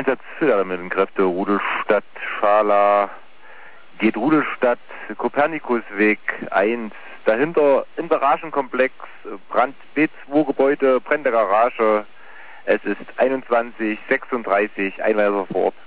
Einsatz Mittelkräfte, Rudelstadt, Schala, geht Rudelstadt, Kopernikusweg 1, dahinter im Garagenkomplex, Brand B2-Gebäude, brennende Garage, es ist 21:36, Einweiser vor Ort.